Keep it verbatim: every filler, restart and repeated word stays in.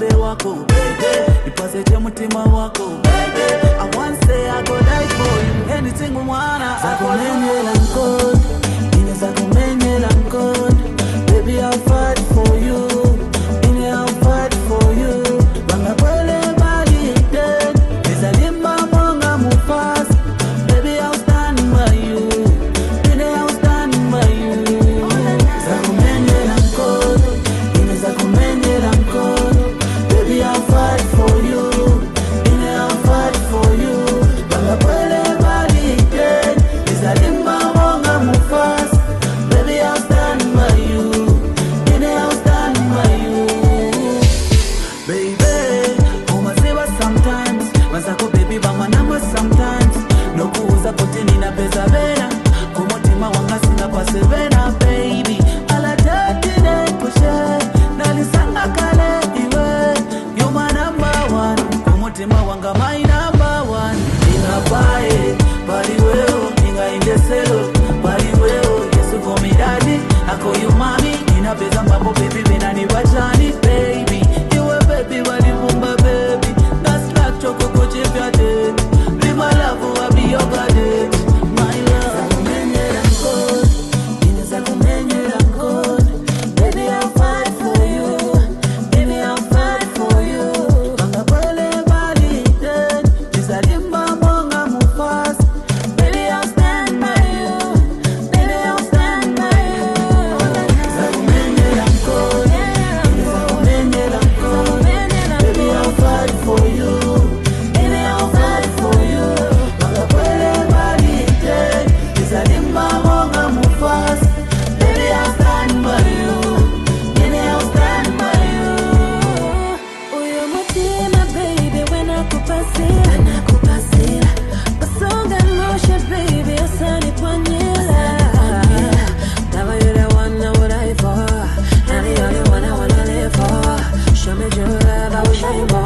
nipase wako baby, nipase je mutima wako baby. I want say I go die for you, anything we wanna. Zakumenyela nkod, ine zakumenyela nkod, baby I'll fight for you, ine I'll fight for you. Wanga pwele bali dead, nizalimba monga mufas, baby I'll stand by you, ine I'll stand by you. Zakumenyela nkod, ine zakumenyela nkod, baby I'll fight for you, ine I'll fight for you. Wanga pwele bali dead, nizalimba monga mufas, baby I'll stand by you, ine I'll stand by you. Baby, umaziba sometimes, mazako baby bama number sometimes. No kuuza kote nina pesa bena, kumutima wanga singa pasevena baby. Ala tati ne kushe, nalisanga kale iwe. You my number one, kumutima wanga my number one. Inga bae, bali weo, inga indeselo, bali weo. Yesu for me daddy, ako you mommy. Nina pesa mambo baby bena ni wachani baby. Iwe baby wali mumba baby, that's like choco koche vyate. Be my love, I'll be your body, my love. Zakumenyela nkod, ine zakumenyela nkod, baby I'll fight for you, baby I'll fight for you. Wanga pwele bali dead, nizalimba monga mufas, baby I'll stand by you, baby I'll stand by you. Zakumenyela nkod, ine zakumenyela nkod, baby I'll fight for you, baby I'll fight for you. Wanga pwele bali dead, nizalimba monga mufas, baby I'll stand by you, baby I'll stand by you. Uyo mutima baby wena kupasila, wena kupasila. Basonga motion baby asani kwanyela. Never you the one I would die for, and the only one I wanna live for. Show me true love, I will shine more.